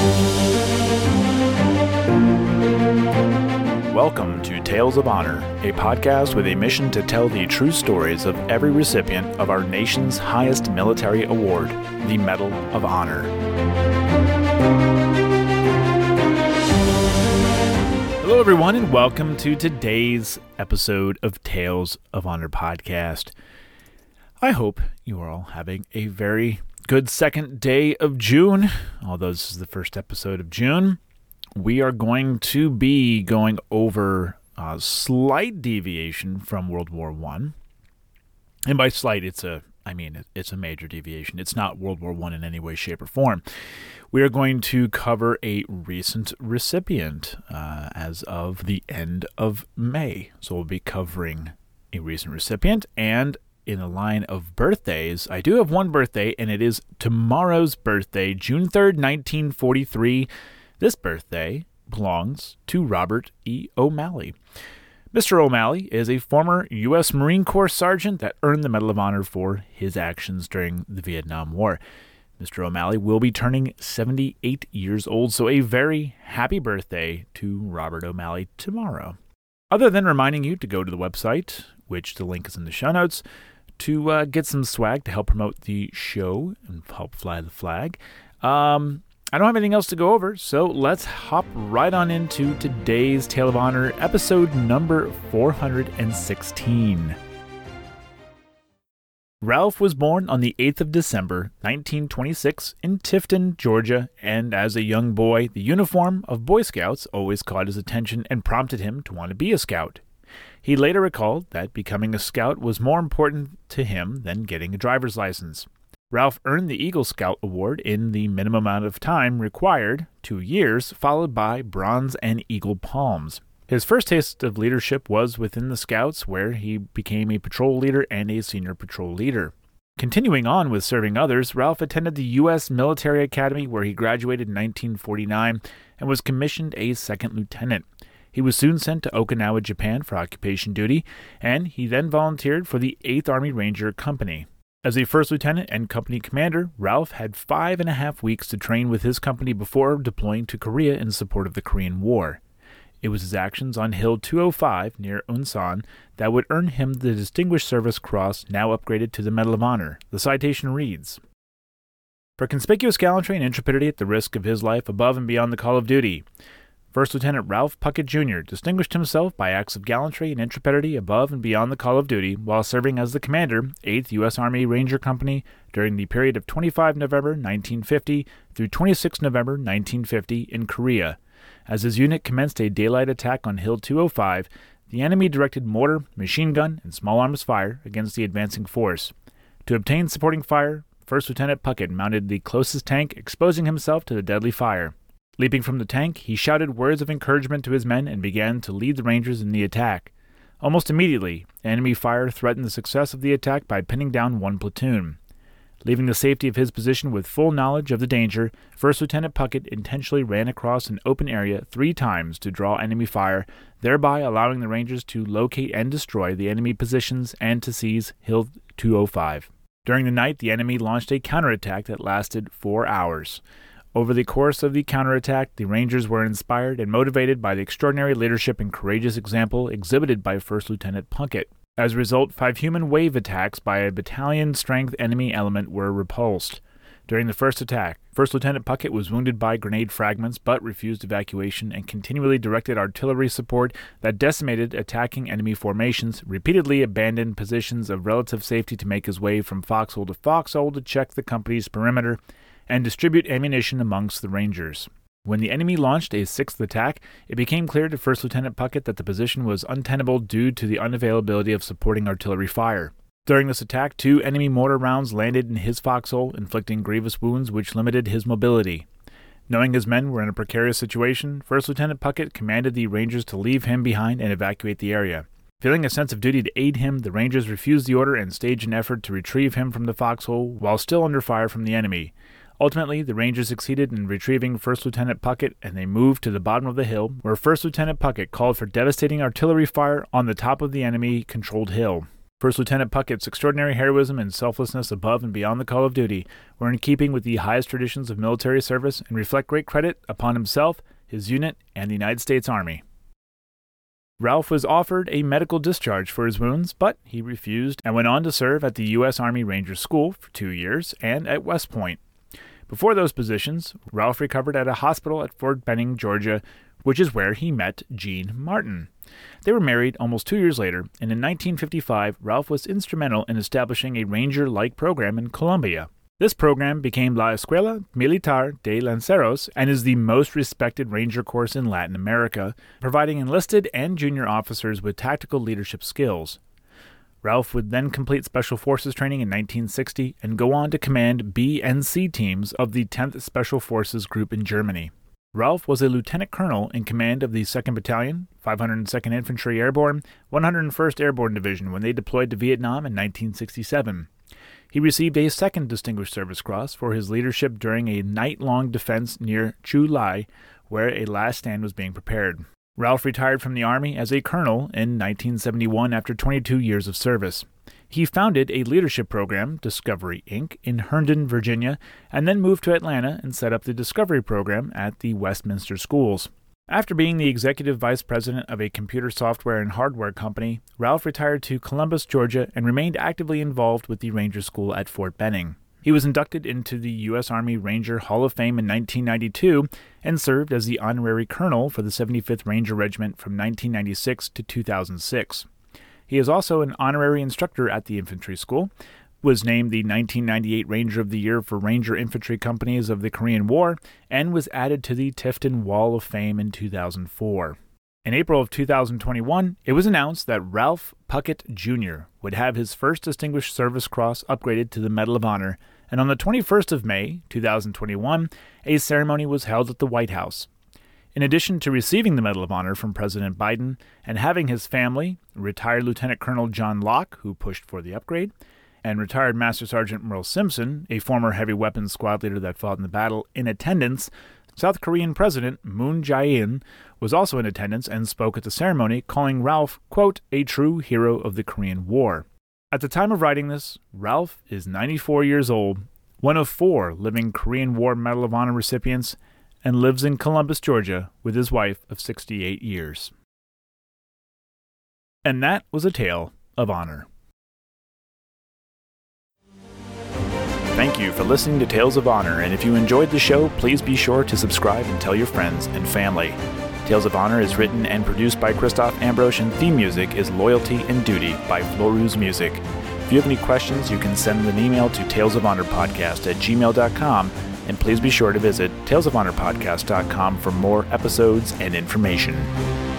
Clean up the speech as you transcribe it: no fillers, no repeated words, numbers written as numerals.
Welcome to Tales of Honor, a podcast with a mission to tell the true stories of every recipient of our nation's highest military award, the Medal of Honor. Hello, everyone, and welcome to today's episode of Tales of Honor podcast. I hope you are all having a very good second day of June, although this is the first episode of June. We are going to be going over a slight deviation from World War I. And by slight, it's a major deviation. It's not World War I in any way, shape, or form. We are going to cover a recent recipient as of the end of May. So we'll be covering a recent recipient, and in the line of birthdays, I do have one birthday, and it is tomorrow's birthday, June 3rd, 1943. This birthday belongs to Robert E. O'Malley. Mr. O'Malley is a former U.S. Marine Corps sergeant that earned the Medal of Honor for his actions during the Vietnam War. Mr. O'Malley will be turning 78 years old, so a very happy birthday to Robert O'Malley tomorrow. Other than reminding you to go to the website, which the link is in the show notes, to get some swag to help promote the show and help fly the flag. I don't have anything else to go over, so let's hop right on into today's Tale of Honor, episode number 416. Ralph was born on the 8th of December, 1926, in Tifton, Georgia, and as a young boy, the uniform of Boy Scouts always caught his attention and prompted him to want to be a scout. He later recalled that becoming a scout was more important to him than getting a driver's license. Ralph earned the Eagle Scout Award in the minimum amount of time required, 2 years, followed by Bronze and Eagle Palms. His first taste of leadership was within the Scouts, where he became a patrol leader and a senior patrol leader. Continuing on with serving others, Ralph attended the U.S. Military Academy, where he graduated in 1949 and was commissioned a second lieutenant. He was soon sent to Okinawa, Japan for occupation duty, and he then volunteered for the 8th Army Ranger Company. As a first lieutenant and company commander, Ralph had 5.5 weeks to train with his company before deploying to Korea in support of the Korean War. It was his actions on Hill 205 near Unsan that would earn him the Distinguished Service Cross, now upgraded to the Medal of Honor. The citation reads, "For conspicuous gallantry and intrepidity at the risk of his life above and beyond the call of duty, First Lieutenant Ralph Puckett, Jr. distinguished himself by acts of gallantry and intrepidity above and beyond the call of duty while serving as the commander, 8th U.S. Army Ranger Company, during the period of 25 November 1950 through 26 November 1950 in Korea. As his unit commenced a daylight attack on Hill 205, the enemy directed mortar, machine gun, and small arms fire against the advancing force. To obtain supporting fire, First Lieutenant Puckett mounted the closest tank, exposing himself to the deadly fire. Leaping from the tank, he shouted words of encouragement to his men and began to lead the Rangers in the attack. Almost immediately, enemy fire threatened the success of the attack by pinning down one platoon. Leaving the safety of his position with full knowledge of the danger, First Lieutenant Puckett intentionally ran across an open area 3 times to draw enemy fire, thereby allowing the Rangers to locate and destroy the enemy positions and to seize Hill 205. During the night, the enemy launched a counterattack that lasted 4 hours. Over the course of the counterattack, the Rangers were inspired and motivated by the extraordinary leadership and courageous example exhibited by First Lieutenant Puckett. As a result, 5 human wave attacks by a battalion-strength enemy element were repulsed. During the first attack, First Lieutenant Puckett was wounded by grenade fragments but refused evacuation and continually directed artillery support that decimated attacking enemy formations, repeatedly abandoned positions of relative safety to make his way from foxhole to foxhole to check the company's perimeter, and distribute ammunition amongst the Rangers. When the enemy launched a 6th attack, it became clear to First Lieutenant Puckett that the position was untenable due to the unavailability of supporting artillery fire. During this attack, 2 enemy mortar rounds landed in his foxhole, inflicting grievous wounds which limited his mobility. Knowing his men were in a precarious situation, First Lieutenant Puckett commanded the Rangers to leave him behind and evacuate the area. Feeling a sense of duty to aid him, the Rangers refused the order and staged an effort to retrieve him from the foxhole while still under fire from the enemy. Ultimately, the Rangers succeeded in retrieving First Lieutenant Puckett, and they moved to the bottom of the hill, where First Lieutenant Puckett called for devastating artillery fire on the top of the enemy-controlled hill. First Lieutenant Puckett's extraordinary heroism and selflessness above and beyond the call of duty were in keeping with the highest traditions of military service and reflect great credit upon himself, his unit, and the United States Army. Ralph was offered a medical discharge for his wounds, but he refused and went on to serve at the U.S. Army Ranger School for 2 years and at West Point. Before those positions, Ralph recovered at a hospital at Fort Benning, Georgia, which is where he met Jean Martin. They were married almost 2 years later, and in 1955, Ralph was instrumental in establishing a Ranger-like program in Colombia. This program became La Escuela Militar de Lanceros and is the most respected Ranger course in Latin America, providing enlisted and junior officers with tactical leadership skills. Ralph would then complete Special Forces training in 1960 and go on to command B and C teams of the 10th Special Forces Group in Germany. Ralph was a lieutenant colonel in command of the 2nd Battalion, 502nd Infantry Airborne, 101st Airborne Division when they deployed to Vietnam in 1967. He received a second Distinguished Service Cross for his leadership during a night-long defense near Chu Lai, where a last stand was being prepared. Ralph retired from the Army as a colonel in 1971 after 22 years of service. He founded a leadership program, Discovery Inc., in Herndon, Virginia, and then moved to Atlanta and set up the Discovery program at the Westminster Schools. After being the executive vice president of a computer software and hardware company, Ralph retired to Columbus, Georgia, and remained actively involved with the Ranger School at Fort Benning. He was inducted into the U.S. Army Ranger Hall of Fame in 1992 and served as the honorary colonel for the 75th Ranger Regiment from 1996 to 2006. He is also an honorary instructor at the infantry school, was named the 1998 Ranger of the Year for Ranger Infantry Companies of the Korean War, and was added to the Tifton Wall of Fame in 2004. In April of 2021, it was announced that Ralph Puckett Jr. would have his first Distinguished Service Cross upgraded to the Medal of Honor, and on the 21st of May, 2021, a ceremony was held at the White House. In addition to receiving the Medal of Honor from President Biden and having his family, retired Lieutenant Colonel John Locke, who pushed for the upgrade, and retired Master Sergeant Merle Simpson, a former heavy weapons squad leader that fought in the battle, in attendance, South Korean President Moon Jae-in was also in attendance and spoke at the ceremony, calling Ralph, quote, a true hero of the Korean War. At the time of writing this, Ralph is 94 years old, one of 4 living Korean War Medal of Honor recipients, and lives in Columbus, Georgia, with his wife of 68 years. And that was a tale of honor. Thank you for listening to Tales of Honor, and if you enjoyed the show, please be sure to subscribe and tell your friends and family. Tales of Honor is written and produced by Christoph Ambrosch, and theme music is Loyalty and Duty by Floruz Music. If you have any questions, you can send an email to talesofhonorpodcast@gmail.com, and please be sure to visit talesofhonorpodcast.com for more episodes and information.